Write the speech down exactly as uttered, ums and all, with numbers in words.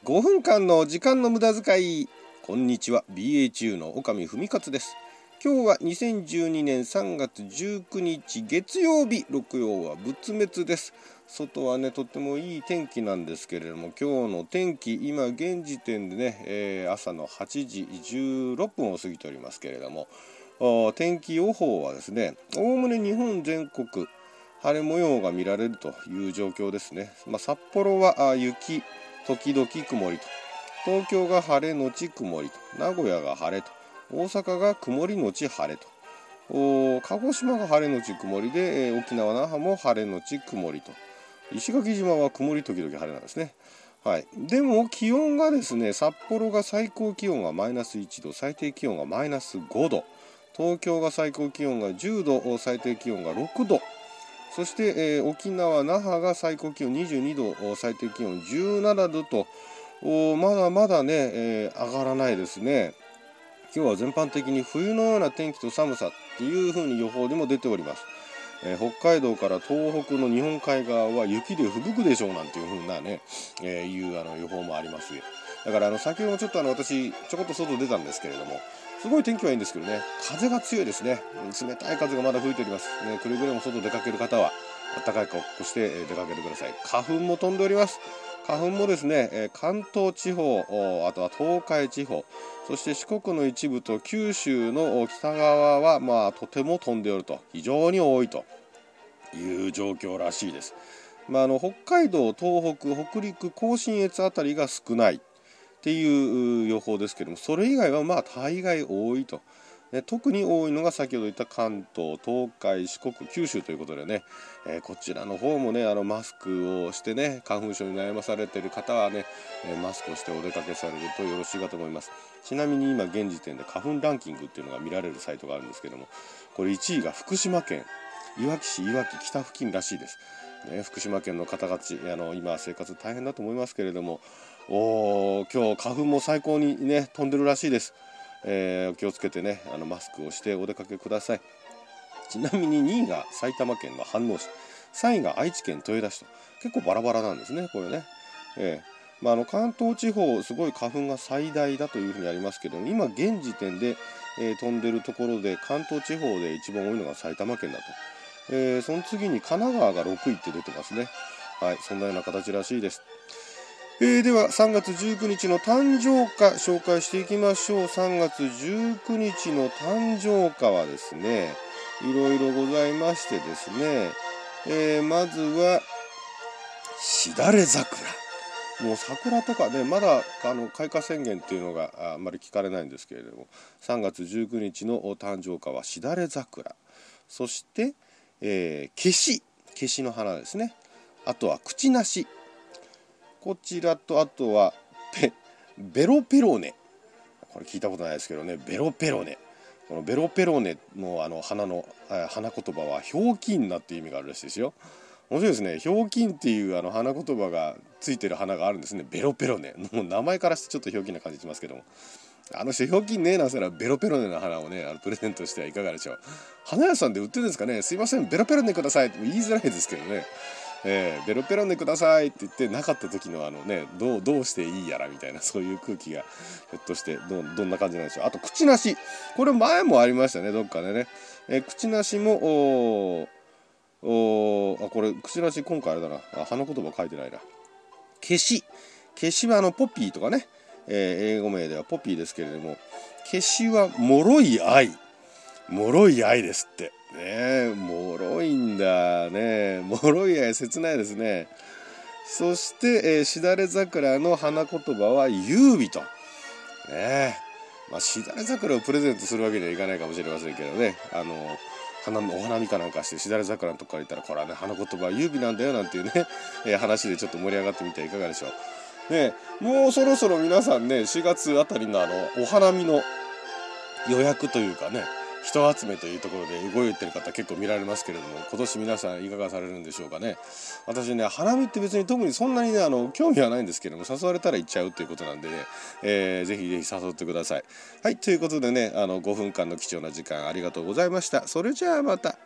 ごふんかんの時間の無駄遣い。こんにちは、 ビーエイチユー の岡見文勝です。今日はにせんじゅうにねんさんがつじゅうくにち月曜日、六曜は仏滅です。外はねとってもいい天気なんですけれども、今日の天気、今現時点でね、えー、朝のはちじじゅうろっぷんを過ぎておりますけれども、天気予報はですね、おおむね日本全国晴れ模様が見られるという状況ですね。まあ、札幌は雪時々曇りと、東京が晴れのち曇りと、名古屋が晴れと、大阪が曇りのち晴れと、鹿児島が晴れのち曇りで、えー、沖縄那覇も晴れのち曇りと、石垣島は曇り時々晴れなんですね。はい、でも気温がですね、札幌が最高気温がマイナスいちど、最低気温がマイナスごど、東京が最高気温がじゅうど、最低気温がろくど、そして、えー、沖縄那覇が最高気温にじゅうにど、最低気温じゅうななどと、まだまだね、えー、上がらないですね。今日は全般的に冬のような天気と寒さっていう風に予報でも出ております。えー、北海道から東北の日本海側は雪で吹雪くでしょうなんていう風なね、えー、いうあの予報もあります。だからあの先ほどもちょっとあの私ちょこっと外出たんですけれども、すごい天気はいいんですけどね、風が強いですね。冷たい風がまだ吹いておりますね。くれぐれも外出かける方は暖かい格好して出かけてください。花粉も飛んでおります。花粉もですね、関東地方、あとは東海地方、そして四国の一部と九州の北側はまあとても飛んでおると、非常に多いという状況らしいです。まあ、あの北海道、東北、北陸、甲信越あたりが少ないっていう予報ですけども、それ以外はまあ大概多いと。ね、特に多いのが先ほど言った関東、東海、四国、九州ということでね、えー、こちらの方もね、あのマスクをしてね、花粉症に悩まされている方はね、えー、マスクをしてお出かけされるとよろしいかと思います。ちなみに今現時点で花粉ランキングっていうのが見られるサイトがあるんですけども、これいちいが福島県いわき市いわき北付近らしいです。ね、福島県の方々、あの今生活大変だと思いますけれども、お今日花粉も最高にね飛んでるらしいです。えー、お気をつけてね、あのマスクをしてお出かけください。ちなみににいが埼玉県の飯能市、さんいが愛知県豊田市と、結構バラバラなんですね、これね。えーまあ、あの関東地方すごい花粉が最大だというふうにありますけども、今現時点で、えー、飛んでるところで関東地方で一番多いのが埼玉県だと、えー、その次に神奈川がろくいって出てますね。はい、そんなような形らしいです。えー、ではさんがつじゅうくにちの誕生花紹介していきましょう。さんがつじゅうくにちの誕生花はですね、いろいろございましてですね、えー、まずはしだれ桜。もう桜とかね、まだあの開花宣言っていうのがあんまり聞かれないんですけれども、さんがつじゅうくにちの誕生花はしだれ桜、そして、えー、ケシケシの花ですね。あとはクチナシ、こちらと、あとはペベロペロネ、これ聞いたことないですけどね、ベロペロネ。このベロペロネのあの花の花言葉はひょうきんなっていう意味があるらしいですよ。面白いですね。ひょうきんっていうあの花言葉がついてる花があるんですね。ベロペロネ。もう名前からしてちょっとひょうきんな感じしますけども、あの人ひょうきんねえなしたらベロペロネの花をね、あのプレゼントしてはいかがでしょう。花屋さんで売ってるんですかね。すいません、ベロペロネくださいって言いづらいですけどね。えー、ベロペロネくださいって言ってなかった時のあのね、どうどうしていいやらみたいな、そういう空気がひょっとしてどどんな感じなんでしょう。あと口なし、これ前もありましたね、どっかでね。えー、口なしもおおあこれ口なし今回あれだな、あ花言葉書いてないな。消し消しはあのポピーとかね、えー、英語名ではポピーですけれども、消しは脆い愛、脆い愛ですってね。脆いんだね。脆い愛、切ないですね。そして、えー、しだれ桜の花言葉は優美とね。まあ、しだれ桜をプレゼントするわけにはいかないかもしれませんけどね、あの花お花見かなんかしてしだれ桜のとこから言ったら、これはね花言葉は優美なんだよなんていうね、えー、話でちょっと盛り上がってみてはいかがでしょうね。もうそろそろ皆さんね、しがつあたりのあのお花見の予約というかね、人集めというところで動いてる方結構見られますけれども、今年皆さんいかがされるんでしょうかね。私ね、花見って別に特にそんなにね、あの興味はないんですけども、誘われたら行っちゃうということなんでね、えー、ぜひぜひ誘ってください。はい、ということでね、あのごふんかんの貴重な時間ありがとうございました。それじゃあまた。